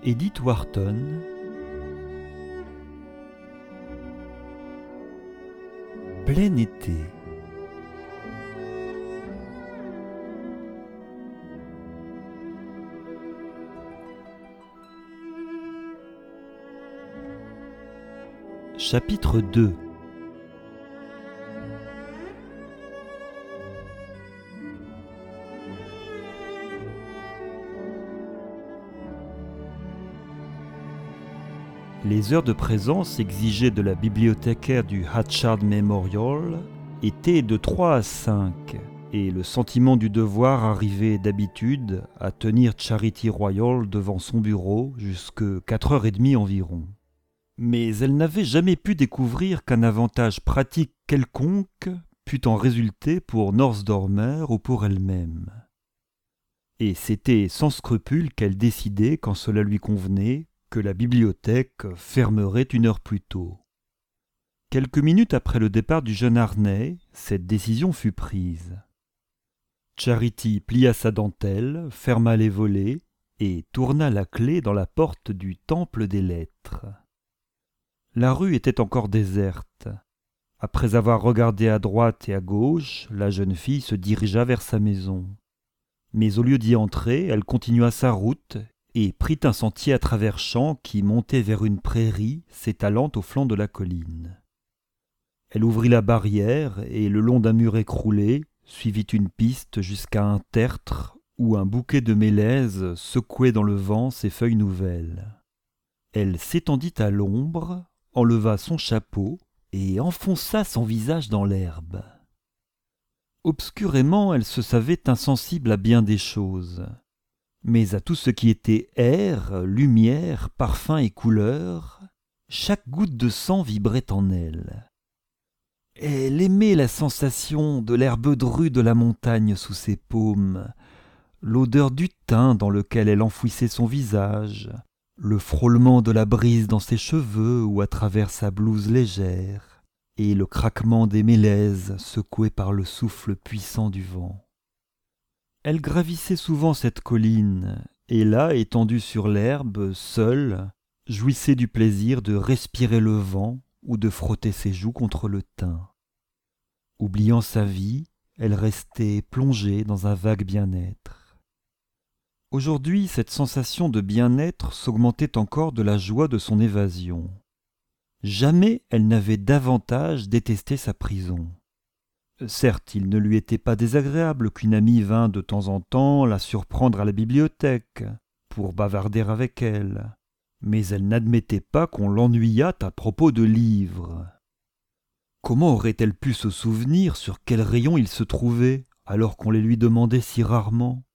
Edith Wharton, plein été. Chapitre 2. Les heures de présence exigées de la bibliothécaire du Hatchard Memorial étaient de 3 à 5, et le sentiment du devoir arrivait d'habitude à tenir Charity Royal devant son bureau jusqu'à 4h30 environ. Mais elle n'avait jamais pu découvrir qu'un avantage pratique quelconque pût en résulter pour Norsdormer ou pour elle-même. Et c'était sans scrupule qu'elle décidait, quand cela lui convenait, que la bibliothèque fermerait 1 heure plus tôt. Quelques minutes après le départ du jeune harnais, cette décision fut prise. Charity plia sa dentelle, ferma les volets et tourna la clé dans la porte du temple des lettres. La rue était encore déserte. Après avoir regardé à droite et à gauche, la jeune fille se dirigea vers sa maison. Mais au lieu d'y entrer, elle continua sa route et prit un sentier à travers champs qui montait vers une prairie s'étalant au flanc de la colline. Elle ouvrit la barrière et, le long d'un mur écroulé, suivit une piste jusqu'à un tertre où un bouquet de mélèzes secouait dans le vent ses feuilles nouvelles. Elle s'étendit à l'ombre, enleva son chapeau et enfonça son visage dans l'herbe. Obscurément, elle se savait insensible à bien des choses. Mais à tout ce qui était air, lumière, parfum et couleur, chaque goutte de sang vibrait en elle. Elle aimait la sensation de l'herbe drue de la montagne sous ses paumes, l'odeur du thym dans lequel elle enfouissait son visage, le frôlement de la brise dans ses cheveux ou à travers sa blouse légère, et le craquement des mélèzes secoués par le souffle puissant du vent. Elle gravissait souvent cette colline, et là, étendue sur l'herbe, seule, jouissait du plaisir de respirer le vent ou de frotter ses joues contre le thym. Oubliant sa vie, elle restait plongée dans un vague bien-être. Aujourd'hui, cette sensation de bien-être s'augmentait encore de la joie de son évasion. Jamais elle n'avait davantage détesté sa prison. Certes, il ne lui était pas désagréable qu'une amie vînt de temps en temps la surprendre à la bibliothèque pour bavarder avec elle, mais elle n'admettait pas qu'on l'ennuyât à propos de livres. Comment aurait-elle pu se souvenir sur quel rayon il se trouvait, alors qu'on les lui demandait si rarement?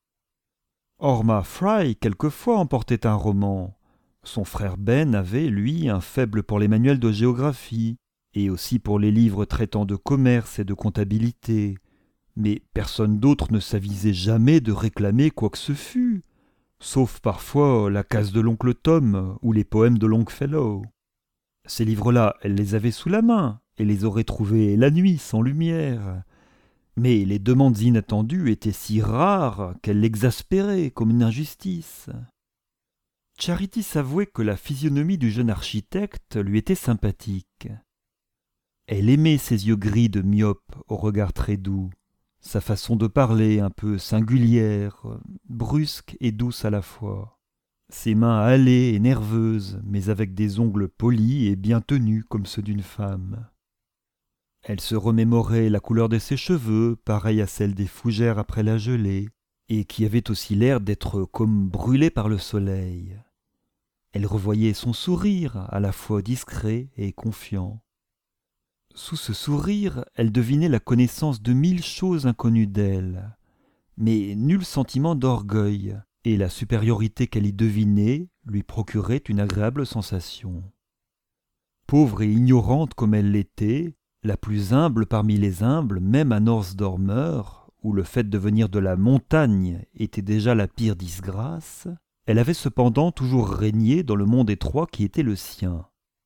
Orma Fry, quelquefois, emportait un roman. Son frère Ben avait, lui, un faible pour les manuels de géographie, et aussi pour les livres traitant de commerce et de comptabilité, mais personne d'autre ne s'avisait jamais de réclamer quoi que ce fût, sauf parfois la case de l'oncle Tom ou les poèmes de Longfellow. Ces livres-là, elle les avait sous la main et les aurait trouvés la nuit sans lumière, mais les demandes inattendues étaient si rares qu'elle l'exaspérait comme une injustice. Charity s'avouait que la physionomie du jeune architecte lui était sympathique. Elle aimait ses yeux gris de myope au regard très doux, sa façon de parler un peu singulière, brusque et douce à la fois, ses mains hâlées et nerveuses, mais avec des ongles polis et bien tenus comme ceux d'une femme. Elle se remémorait la couleur de ses cheveux, pareille à celle des fougères après la gelée, et qui avaient aussi l'air d'être comme brûlées par le soleil. Elle revoyait son sourire, à la fois discret et confiant. Sous ce sourire, elle devinait la connaissance de 1000 choses inconnues d'elle, mais nul sentiment d'orgueil, et la supériorité qu'elle y devinait lui procurait une agréable sensation. Pauvre et ignorante comme elle l'était, la plus humble parmi les humbles, même à Norsdormer, où le fait de venir de la montagne était déjà la pire disgrâce, elle avait cependant toujours régné dans le monde étroit qui était le sien.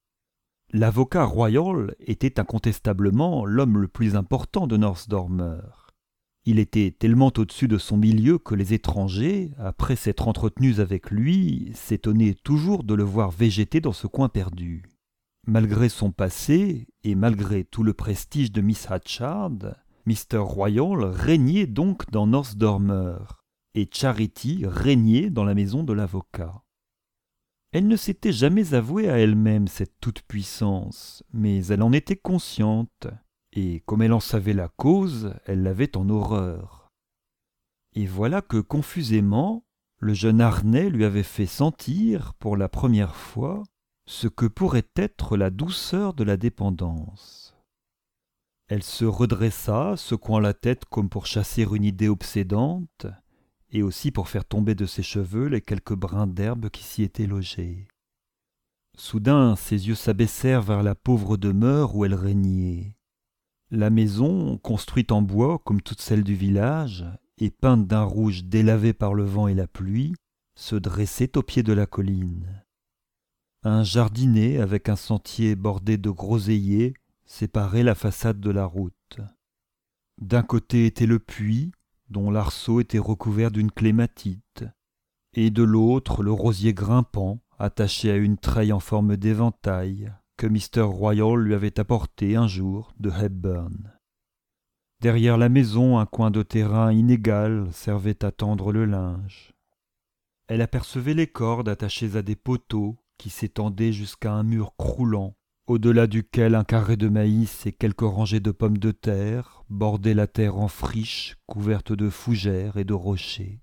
L'avocat royal était incontestablement l'homme le plus important de Norsdormer. Il était tellement au-dessus de son milieu que les étrangers, après s'être entretenus avec lui, s'étonnaient toujours de le voir végéter dans ce coin perdu. Malgré son passé, et malgré tout le prestige de Miss Hatchard, Mr. Royal régnait donc dans North Dormer, et Charity régnait dans la maison de l'avocat. Elle ne s'était jamais avouée à elle-même cette toute-puissance, mais elle en était consciente, et comme elle en savait la cause, elle l'avait en horreur. Et voilà que confusément, le jeune harnais lui avait fait sentir, pour la première fois, ce que pourrait être la douceur de la dépendance. Elle se redressa, secouant la tête comme pour chasser une idée obsédante, et aussi pour faire tomber de ses cheveux les quelques brins d'herbe qui s'y étaient logés. Soudain, ses yeux s'abaissèrent vers la pauvre demeure où elle régnait. La maison, construite en bois comme toutes celles du village, et peinte d'un rouge délavé par le vent et la pluie, se dressait au pied de la colline. Un jardinet avec un sentier bordé de groseilliers séparait la façade de la route. D'un côté était le puits, dont l'arceau était recouvert d'une clématite, et de l'autre le rosier grimpant, attaché à une treille en forme d'éventail, que Mr. Royal lui avait apporté un jour de Hepburn. Derrière la maison, un coin de terrain inégal servait à tendre le linge. Elle apercevait les cordes attachées à des poteaux qui s'étendaient jusqu'à un mur croulant, au-delà duquel un carré de maïs et quelques rangées de pommes de terre bordaient la terre en friche couverte de fougères et de rochers.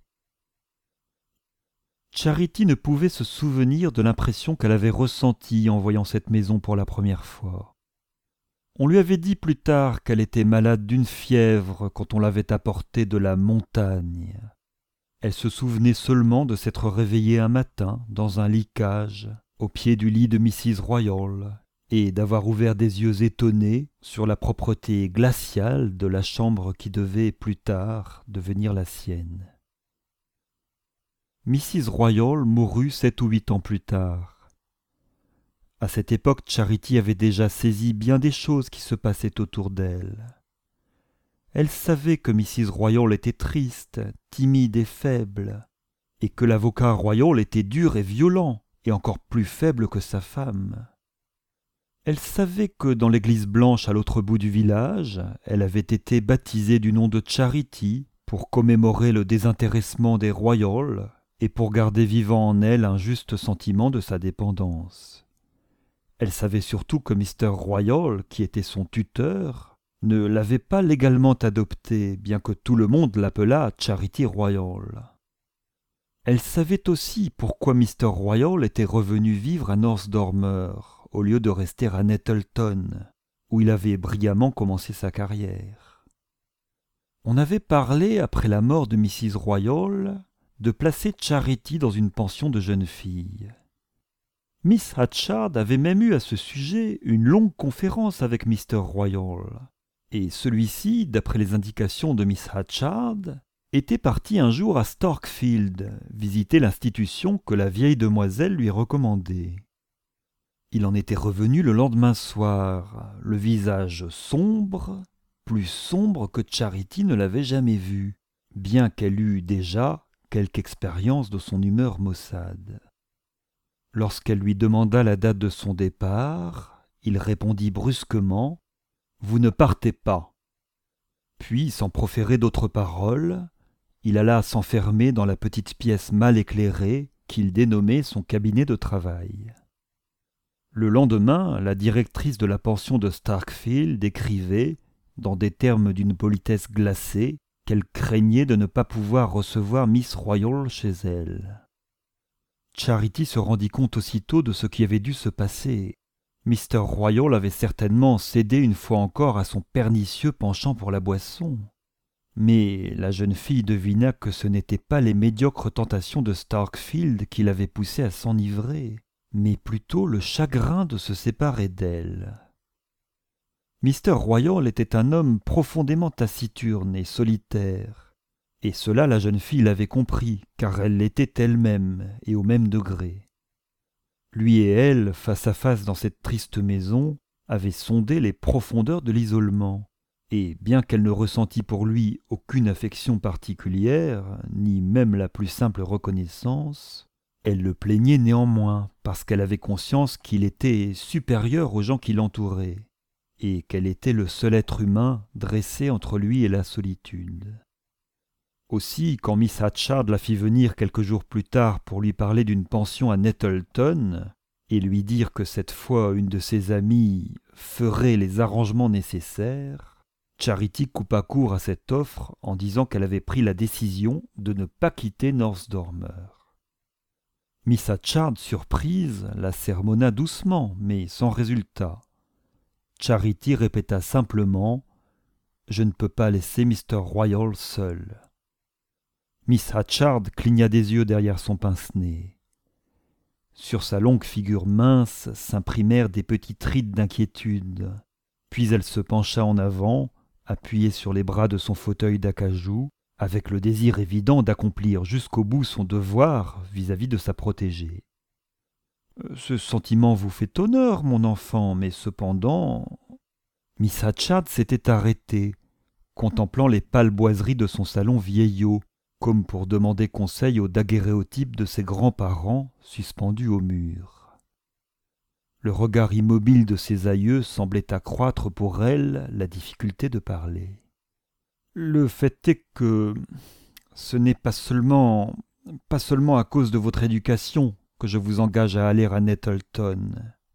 Charity ne pouvait se souvenir de l'impression qu'elle avait ressentie en voyant cette maison pour la première fois. On lui avait dit plus tard qu'elle était malade d'une fièvre quand on l'avait apportée de la montagne. Elle se souvenait seulement de s'être réveillée un matin dans un lit-cage, au pied du lit de Mrs. Royal, et d'avoir ouvert des yeux étonnés sur la propreté glaciale de la chambre qui devait plus tard devenir la sienne. Mrs. Royal mourut 7 ou 8 ans plus tard. À cette époque, Charity avait déjà saisi bien des choses qui se passaient autour d'elle. Elle savait que Mrs. Royal était triste, timide et faible, et que l'avocat Royal était dur et violent, et encore plus faible que sa femme. Elle savait que dans l'église blanche à l'autre bout du village, elle avait été baptisée du nom de Charity pour commémorer le désintéressement des Royal et pour garder vivant en elle un juste sentiment de sa dépendance. Elle savait surtout que Mr. Royal, qui était son tuteur, ne l'avait pas légalement adoptée, bien que tout le monde l'appelât Charity Royal. Elle savait aussi pourquoi Mr. Royal était revenu vivre à North Dormer, au lieu de rester à Nettleton, où il avait brillamment commencé sa carrière. On avait parlé, après la mort de Mrs. Royal, de placer Charity dans une pension de jeunes filles. Miss Hatchard avait même eu à ce sujet une longue conférence avec Mr. Royal, et celui-ci, d'après les indications de Miss Hatchard, était parti un jour à Starkfield visiter l'institution que la vieille demoiselle lui recommandait. Il en était revenu le lendemain soir, le visage sombre, plus sombre que Charity ne l'avait jamais vu, bien qu'elle eût déjà quelque expérience de son humeur maussade. Lorsqu'elle lui demanda la date de son départ, il répondit brusquement « Vous ne partez pas ». Puis, sans proférer d'autres paroles, il alla s'enfermer dans la petite pièce mal éclairée qu'il dénommait son cabinet de travail. Le lendemain, la directrice de la pension de Starkfield écrivait, dans des termes d'une politesse glacée, qu'elle craignait de ne pas pouvoir recevoir Miss Royal chez elle. Charity se rendit compte aussitôt de ce qui avait dû se passer. Mr. Royal avait certainement cédé une fois encore à son pernicieux penchant pour la boisson. Mais la jeune fille devina que ce n'étaient pas les médiocres tentations de Starkfield qui l'avaient poussé à s'enivrer, mais plutôt le chagrin de se séparer d'elle. Mr. Royal était un homme profondément taciturne et solitaire, et cela la jeune fille l'avait compris, car elle l'était elle-même, et au même degré. Lui et elle, face à face dans cette triste maison, avaient sondé les profondeurs de l'isolement, et bien qu'elle ne ressentît pour lui aucune affection particulière, ni même la plus simple reconnaissance, elle le plaignait néanmoins parce qu'elle avait conscience qu'il était supérieur aux gens qui l'entouraient, et qu'elle était le seul être humain dressé entre lui et la solitude. Aussi, quand Miss Hatchard la fit venir quelques jours plus tard pour lui parler d'une pension à Nettleton, et lui dire que cette fois une de ses amies ferait les arrangements nécessaires, Charity coupa court à cette offre en disant qu'elle avait pris la décision de ne pas quitter North Dormer. Miss Hatchard, surprise, la sermonna doucement, mais sans résultat. Charity répéta simplement « Je ne peux pas laisser Mr. Royal seul ». Miss Hatchard cligna des yeux derrière son pince-nez. Sur sa longue figure mince s'imprimèrent des petites rides d'inquiétude. Puis elle se pencha en avant, appuyée sur les bras de son fauteuil d'acajou, avec le désir évident d'accomplir jusqu'au bout son devoir vis-à-vis de sa protégée. « Ce sentiment vous fait honneur, mon enfant, mais cependant… » Miss Hatchard s'était arrêtée, contemplant les pâles boiseries de son salon vieillot, comme pour demander conseil au daguerréotype de ses grands-parents suspendus au mur. Le regard immobile de ses aïeux semblait accroître pour elle la difficulté de parler. « Le fait est que ce n'est pas seulement à cause de votre éducation que je vous engage à aller à Nettleton.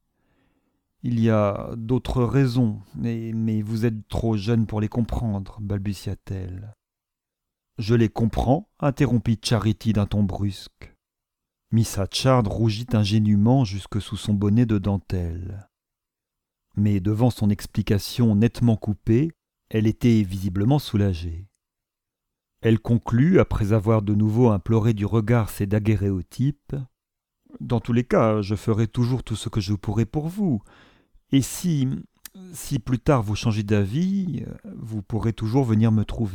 Il y a d'autres raisons, mais vous êtes trop jeune pour les comprendre, balbutia-t-elle. « Je les comprends, interrompit Charity d'un ton brusque. Miss Hatchard rougit ingénument jusque sous son bonnet de dentelle. Mais devant son explication nettement coupée, elle était visiblement soulagée. Elle conclut, après avoir de nouveau imploré du regard ses daguerréotypes, « Dans tous les cas, je ferai toujours tout ce que je pourrai pour vous, et si plus tard vous changez d'avis, vous pourrez toujours venir me trouver. »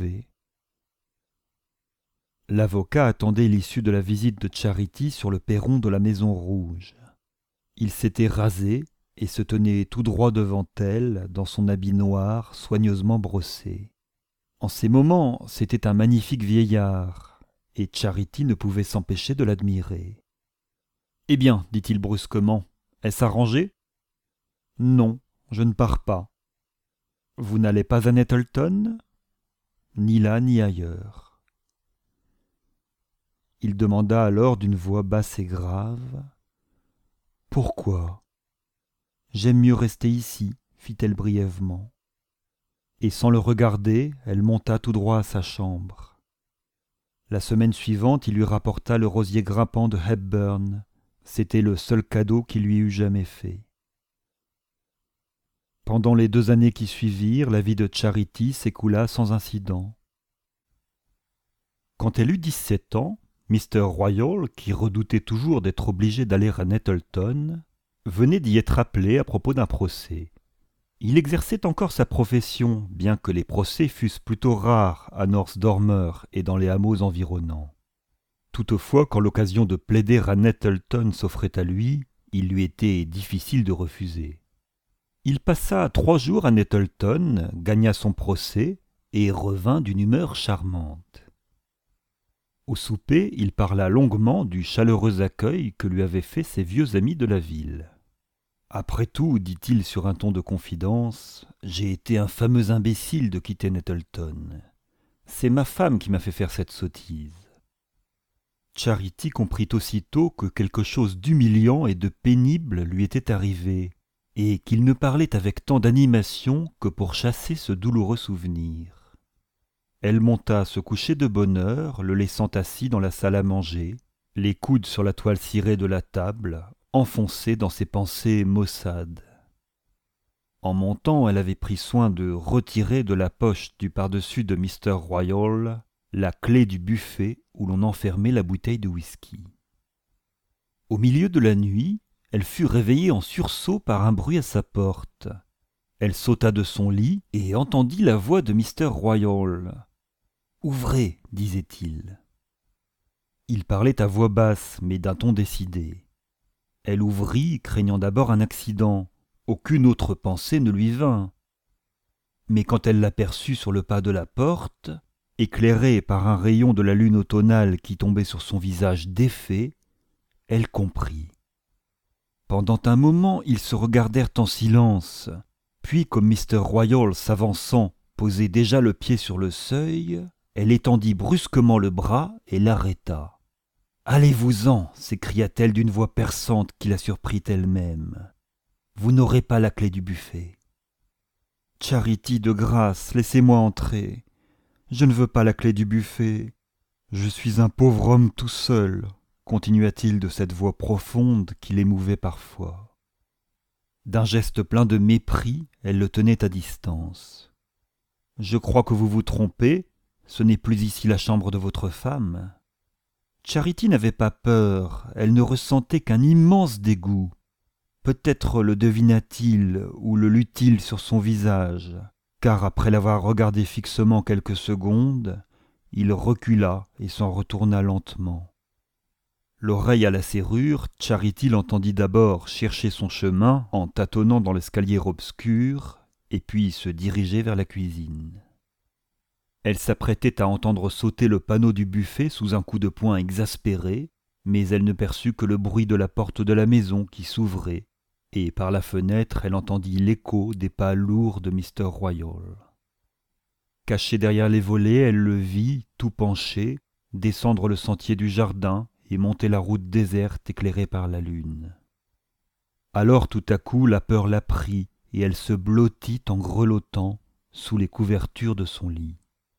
L'avocat attendait l'issue de la visite de Charity sur le perron de la Maison Rouge. Il s'était rasé et se tenait tout droit devant elle, dans son habit noir soigneusement brossé. En ces moments, c'était un magnifique vieillard, et Charity ne pouvait s'empêcher de l'admirer. « Eh bien, dit-il brusquement, est-ce arrangé ? » ?»« Non, je ne pars pas. »« Vous n'allez pas à Nettleton ? » ?»« Ni là ni ailleurs. » Il demanda alors d'une voix basse et grave. « Pourquoi ? » ?»« J'aime mieux rester ici, fit-elle brièvement. Et sans le regarder, elle monta tout droit à sa chambre. La semaine suivante, il lui rapporta le rosier grimpant de Hepburn. C'était le seul cadeau qu'il lui eût jamais fait. Pendant les 2 années qui suivirent, la vie de Charity s'écoula sans incident. Quand elle eut 17 ans, Mr. Royal, qui redoutait toujours d'être obligé d'aller à Nettleton, venait d'y être appelé à propos d'un procès. Il exerçait encore sa profession, bien que les procès fussent plutôt rares à North Dormer et dans les hameaux environnants. Toutefois, quand l'occasion de plaider à Nettleton s'offrait à lui, il lui était difficile de refuser. Il passa 3 jours à Nettleton, gagna son procès et revint d'une humeur charmante. Au souper, il parla longuement du chaleureux accueil que lui avaient fait ses vieux amis de la ville. « Après tout, dit-il sur un ton de confidence, j'ai été un fameux imbécile de quitter Nettleton. C'est ma femme qui m'a fait faire cette sottise. » Charity comprit aussitôt que quelque chose d'humiliant et de pénible lui était arrivé, et qu'il ne parlait avec tant d'animation que pour chasser ce douloureux souvenir. Elle monta se coucher de bonne heure, le laissant assis dans la salle à manger, les coudes sur la toile cirée de la table, enfoncé dans ses pensées maussades. En montant, elle avait pris soin de retirer de la poche du par-dessus de Mr. Royal la clé du buffet où l'on enfermait la bouteille de whisky. Au milieu de la nuit, elle fut réveillée en sursaut par un bruit à sa porte. Elle sauta de son lit et entendit la voix de Mr. Royal. « Ouvrez, disait-il. » Il parlait à voix basse, mais d'un ton décidé. Elle ouvrit, craignant d'abord un accident. Aucune autre pensée ne lui vint. « Mais quand elle l'aperçut sur le pas de la porte, éclairée par un rayon de la lune automnale qui tombait sur son visage défait, elle comprit. Pendant un moment, ils se regardèrent en silence, puis comme Mr. Royal s'avançant posait déjà le pied sur le seuil, elle étendit brusquement le bras et l'arrêta. « Allez-vous-en » s'écria-t-elle d'une voix perçante qui la surprit elle-même. « Vous n'aurez pas la clé du buffet. »« Charity, de grâce, laissez-moi entrer. Je ne veux pas la clé du buffet. Je suis un pauvre homme tout seul. » continua-t-il de cette voix profonde qui l'émouvait parfois. D'un geste plein de mépris, elle le tenait à distance. « Je crois que vous vous trompez, ce n'est plus ici la chambre de votre femme. » Charity n'avait pas peur, elle ne ressentait qu'un immense dégoût. Peut-être le devina-t-il ou le lut-il sur son visage, car après l'avoir regardé fixement quelques secondes, il recula et s'en retourna lentement. L'oreille à la serrure, Charity l'entendit d'abord chercher son chemin en tâtonnant dans l'escalier obscur, et puis se diriger vers la cuisine. Elle s'apprêtait à entendre sauter le panneau du buffet sous un coup de poing exaspéré, mais elle ne perçut que le bruit de la porte de la maison qui s'ouvrait, et par la fenêtre elle entendit l'écho des pas lourds de Mr. Royal. Cachée derrière les volets, elle le vit, tout penché, descendre le sentier du jardin et monter la route déserte éclairée par la lune. Alors tout à coup la peur la prit et elle se blottit en grelottant sous les couvertures de son lit.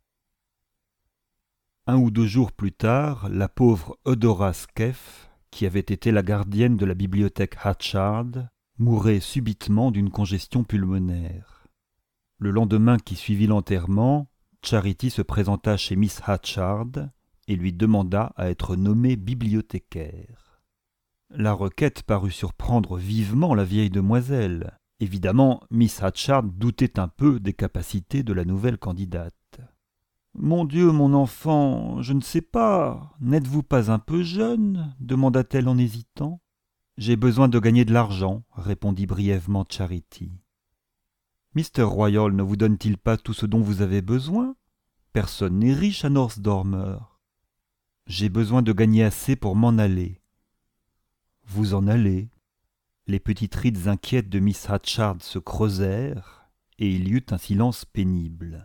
1 ou 2 jours plus tard, la pauvre Eudora Skeff, qui avait été la gardienne de la bibliothèque Hatchard, mourait subitement d'une congestion pulmonaire. Le lendemain qui suivit l'enterrement, Charity se présenta chez Miss Hatchard et lui demanda à être nommée bibliothécaire. La requête parut surprendre vivement la vieille demoiselle. Évidemment, Miss Hatchard doutait un peu des capacités de la nouvelle candidate. « Mon Dieu, mon enfant, je ne sais pas, n'êtes-vous pas un peu jeune ?» demanda-t-elle en hésitant. « J'ai besoin de gagner de l'argent, » répondit brièvement Charity. « Mr. Royal ne vous donne-t-il pas tout ce dont vous avez besoin ? Personne n'est riche à North Dormer. J'ai besoin de gagner assez pour m'en aller. » « Vous en allez. » Les petites rides inquiètes de Miss Hatchard se creusèrent, et il y eut un silence pénible.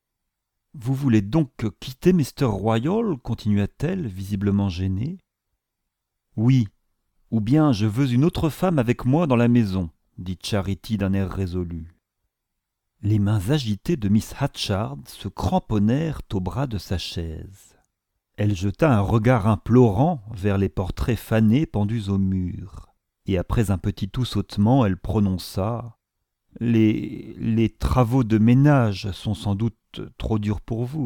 « Vous voulez donc quitter Mr. Royal ?» continua-t-elle, visiblement gênée. « Oui, ou bien je veux une autre femme avec moi dans la maison, » dit Charity d'un air résolu. Les mains agitées de Miss Hatchard se cramponnèrent au bras de sa chaise. Elle jeta un regard implorant vers les portraits fanés pendus au mur, et après un petit toussautement, elle prononça « Les travaux de ménage sont sans doute trop durs pour vous. »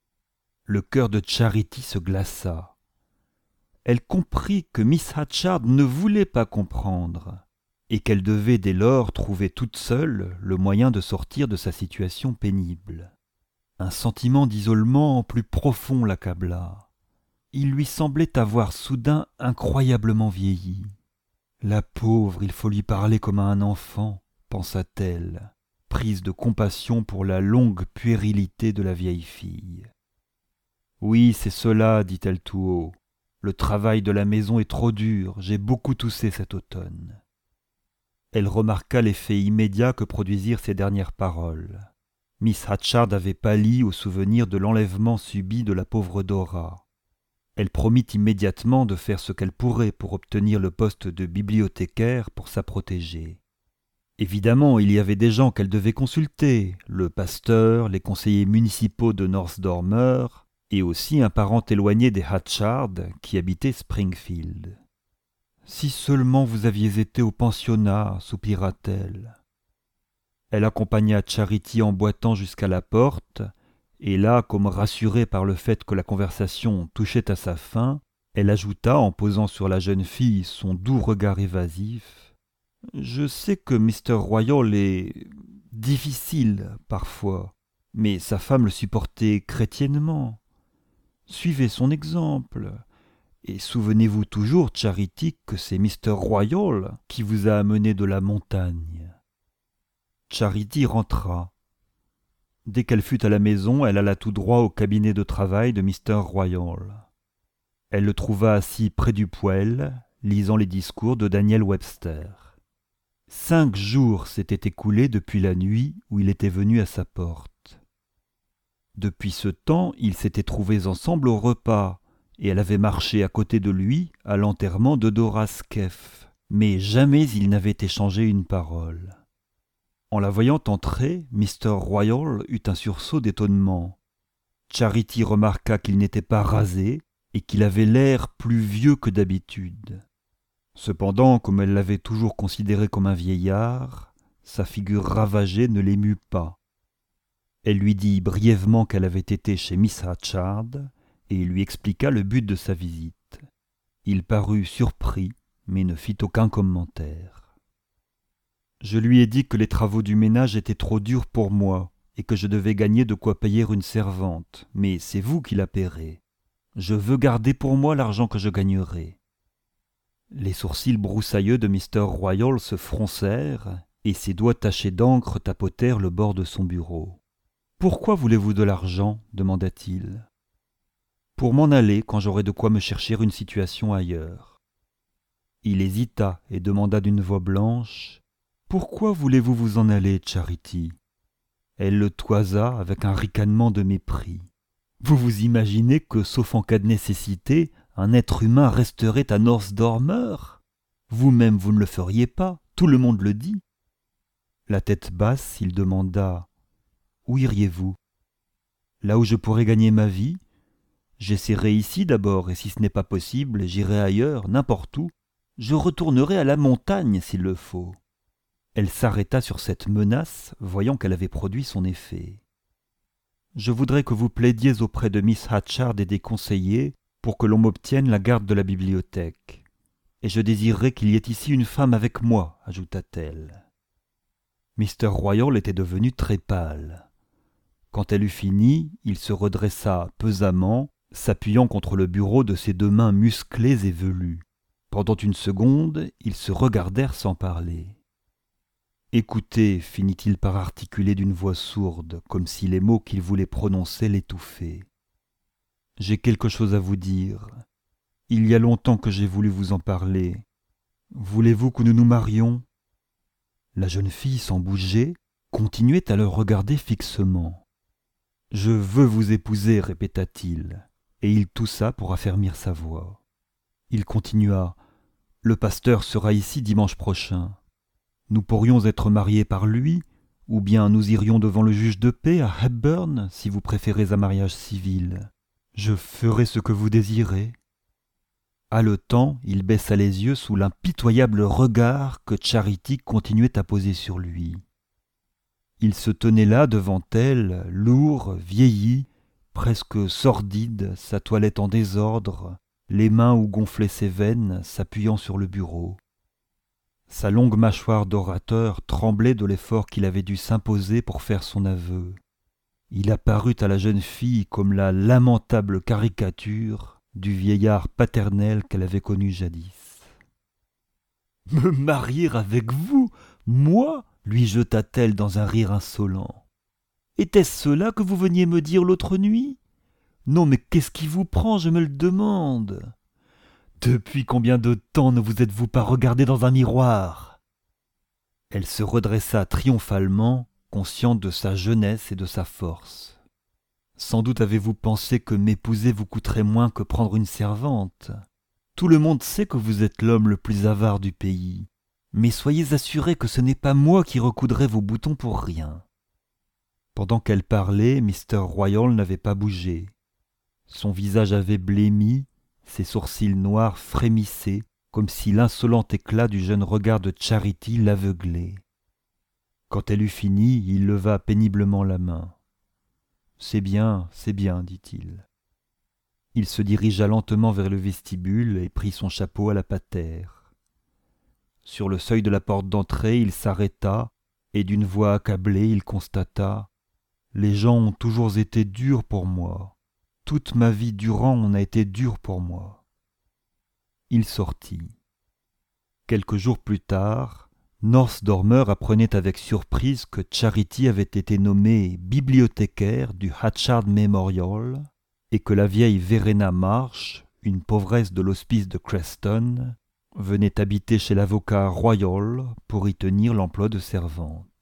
Le cœur de Charity se glaça. Elle comprit que Miss Hatchard ne voulait pas comprendre, et qu'elle devait dès lors trouver toute seule le moyen de sortir de sa situation pénible. Un sentiment d'isolement plus profond l'accabla. Il lui semblait avoir soudain incroyablement vieilli. « La pauvre, il faut lui parler comme à un enfant », pensa-t-elle, prise de compassion pour la longue puérilité de la vieille fille. « Oui, c'est cela, dit-elle tout haut. Le travail de la maison est trop dur, j'ai beaucoup toussé cet automne. » Elle remarqua l'effet immédiat que produisirent ces dernières paroles. Miss Hatchard avait pâli au souvenir de l'enlèvement subi de la pauvre Dora. Elle promit immédiatement de faire ce qu'elle pourrait pour obtenir le poste de bibliothécaire pour sa protégée. Évidemment, il y avait des gens qu'elle devait consulter, le pasteur, les conseillers municipaux de North Dormer, et aussi un parent éloigné des Hatchard qui habitait Springfield. « Si seulement vous aviez été au pensionnat, soupira-t-elle. » Elle accompagna Charity en boitant jusqu'à la porte, et là, comme rassurée par le fait que la conversation touchait à sa fin, elle ajouta en posant sur la jeune fille son doux regard évasif « Je sais que Mr. Royal est difficile parfois, mais sa femme le supportait chrétiennement. Suivez son exemple. Et souvenez-vous toujours, Charity, que c'est Mr. Royal qui vous a amené de la montagne. » Charity rentra. Dès qu'elle fut à la maison, elle alla tout droit au cabinet de travail de Mr. Royal. Elle le trouva assis près du poêle, lisant les discours de Daniel Webster. 5 jours s'étaient écoulés depuis la nuit où il était venu à sa porte. Depuis ce temps, ils s'étaient trouvés ensemble au repas, et elle avait marché à côté de lui à l'enterrement de Dora Skeff, mais jamais ils n'avaient échangé une parole. En la voyant entrer, Mr. Royal eut un sursaut d'étonnement. Charity remarqua qu'il n'était pas rasé et qu'il avait l'air plus vieux que d'habitude. Cependant, comme elle l'avait toujours considéré comme un vieillard, sa figure ravagée ne l'émut pas. Elle lui dit brièvement qu'elle avait été chez Miss Hatchard et lui expliqua le but de sa visite. Il parut surpris, mais ne fit aucun commentaire. « Je lui ai dit que les travaux du ménage étaient trop durs pour moi et que je devais gagner de quoi payer une servante, mais c'est vous qui la paierez. Je veux garder pour moi l'argent que je gagnerai. » Les sourcils broussailleux de Mr. Royal se froncèrent et ses doigts tachés d'encre tapotèrent le bord de son bureau. « Pourquoi voulez-vous de l'argent ? demanda-t-il. « Pour m'en aller quand j'aurai de quoi me chercher une situation ailleurs. » Il hésita et demanda d'une voix blanche « Pourquoi voulez-vous vous en aller, Charity ?» Elle le toisa avec un ricanement de mépris. « Vous vous imaginez que, sauf en cas de nécessité, un être humain resterait à North Dormer ? Vous-même, vous ne le feriez pas, tout le monde le dit. » La tête basse, il demanda « Où iriez-vous ? » ?»« Là où je pourrais gagner ma vie. J'essaierai ici d'abord, et si ce n'est pas possible, j'irai ailleurs, n'importe où. Je retournerai à la montagne s'il le faut. » Elle s'arrêta sur cette menace, voyant qu'elle avait produit son effet. « Je voudrais que vous plaidiez auprès de Miss Hatchard et des conseillers pour que l'on m'obtienne la garde de la bibliothèque. Et je désirerais qu'il y ait ici une femme avec moi, ajouta-t-elle. Mr. Royal était devenu très pâle. Quand elle eut fini, il se redressa pesamment, s'appuyant contre le bureau de ses 2 mains musclées et velues. Pendant une seconde, ils se regardèrent sans parler. « Écoutez, finit-il par articuler d'une voix sourde, comme si les mots qu'il voulait prononcer l'étouffaient. J'ai quelque chose à vous dire. Il y a longtemps que j'ai voulu vous en parler. Voulez-vous que nous nous marions ?» La jeune fille, sans bouger, continuait à le regarder fixement. « Je veux vous épouser, répéta-t-il, et il toussa pour affermir sa voix. Il continua. « Le pasteur sera ici dimanche prochain. Nous pourrions être mariés par lui, ou bien nous irions devant le juge de paix à Hepburn, si vous préférez un mariage civil. Je ferai ce que vous désirez. » Haletant, il baissa les yeux sous l'impitoyable regard que Charity continuait à poser sur lui. Il se tenait là devant elle, lourd, vieilli, presque sordide, sa toilette en désordre, les mains où gonflaient ses veines s'appuyant sur le bureau. Sa longue mâchoire d'orateur tremblait de l'effort qu'il avait dû s'imposer pour faire son aveu. Il apparut à la jeune fille comme la lamentable caricature du vieillard paternel qu'elle avait connu jadis. « Me marier avec vous, moi ?» lui jeta-t-elle dans un rire insolent. « Était-ce cela que vous veniez me dire l'autre nuit ? Non, mais qu'est-ce qui vous prend, je me le demande. Depuis combien de temps ne vous êtes-vous pas regardé dans un miroir ?» Elle se redressa triomphalement, consciente de sa jeunesse et de sa force. « Sans doute avez-vous pensé que m'épouser vous coûterait moins que prendre une servante. Tout le monde sait que vous êtes l'homme le plus avare du pays. Mais soyez assuré que ce n'est pas moi qui recoudrai vos boutons pour rien. » Pendant qu'elle parlait, Mr. Royal n'avait pas bougé. Son visage avait blêmi, ses sourcils noirs frémissaient, comme si l'insolent éclat du jeune regard de Charity l'aveuglait. Quand elle eut fini, il leva péniblement la main. « c'est bien, dit-il. » Il se dirigea lentement vers le vestibule et prit son chapeau à la patère. Sur le seuil de la porte d'entrée, il s'arrêta, et d'une voix accablée, il constata « Les gens ont toujours été durs pour moi. Toute ma vie durant, on a été dur pour moi. » Il sortit. Quelques jours plus tard, North Dormer apprenait avec surprise que Charity avait été nommée bibliothécaire du Hatchard Memorial et que la vieille Verena Marsh, une pauvresse de l'hospice de Creston, venait habiter chez l'avocat Royal pour y tenir l'emploi de servante.